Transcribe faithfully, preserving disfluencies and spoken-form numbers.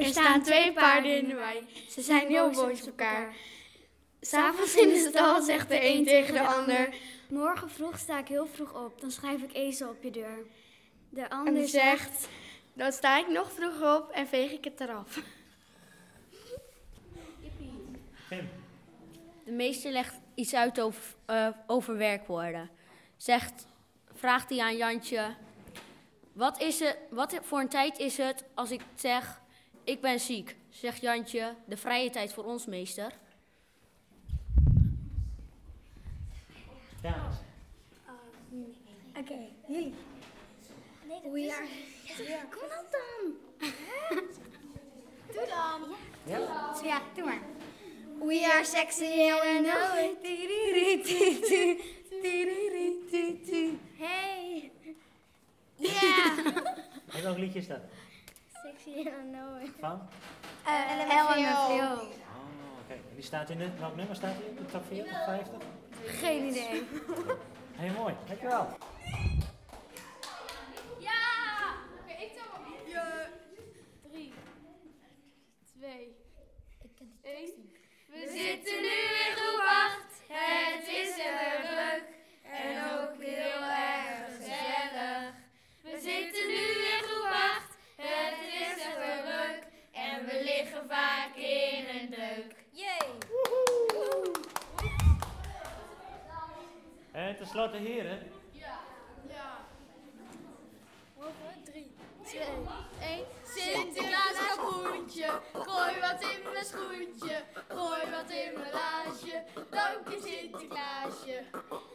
Er staan twee paarden in de wei. Ze zijn heel boos op elkaar. S'avonds in de stal zegt de een tegen de ander. Morgen vroeg sta ik heel vroeg op, dan schrijf ik ezel op je deur. De En ander die zegt, dan sta ik nog vroeg op en veeg ik het eraf. Tim. De meester legt iets uit over, uh, over werkwoorden. Zegt, vraagt hij aan Jantje, wat, is het, wat voor een tijd is het als ik zeg, ik ben ziek? Zegt Jantje, de vrije tijd voor ons, meester. Ja. Oké, okay, jullie. Nee, dat is het. Ja. Kom dan dan. Doe dan. Ja? Ja, ja, doe maar. We are sexy and we know it. Hey. Yeah. En welk liedje is dat? Sexy and we know it. Van? Uh, L M F O. Oh, oké. Okay. En die staat in de, welk nummer staat die in? De top veertig, vijftig? Geen idee. Heel mooi, dankjewel. Ja! Oké, okay, ik tel maar. Ja. Drie. Twee. Eén. We zitten nu in groep acht. Het is erg leuk. En ook heel erg gezellig. We zitten nu in groep acht. Het is erg leuk. En we liggen vaak in een deuk. Yay! En tenslotte heren. Ja. Ja. Drie, twee, één. Sinterklaas kapoentje, gooi wat in mijn schoentje, gooi wat in mijn laasje. Dank je Sinterklaasje,